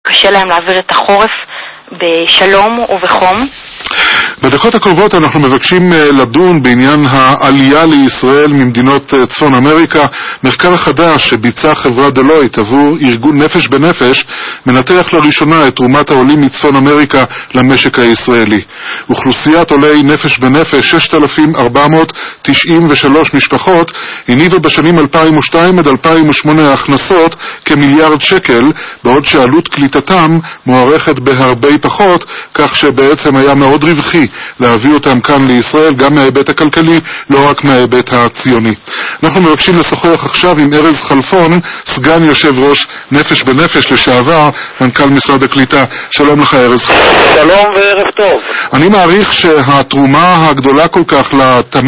קשה להם להעביר את החורף בשלום ובחום. בדקות הקרובות אנחנו מבקשים לדון בעניין העלייה לישראל ממדינות צפון אמריקה. מחקר חדש שביצעה חברה דלויט עבור ארגון נפש בנפש מנתח לראשונה את תרומת העולים מצפון אמריקה למשק הישראלי. אוכלוסיית עולי נפש בנפש, 6,493 משפחות, הניבה בשנים 2002 עד 2008 הכנסות כמיליארד שקל, בעוד שעלות קליטתם מוערכת בהרבה פחות, כך שבעצם היה מאוד רווחי להביא אותם כאן לישראל, גם מההיבט הכלכלי, לא רק מההיבט הציוני. אנחנו מבקשים לשוחח עכשיו עם ארז חלפון, סגן יושב ראש נפש בנפש לשעבר, מנכ"ל משרד הקליטה. שלום לך ארז. שלום וערב טוב. אני מעריך שהתרומה הגדולה כל כך לתמיד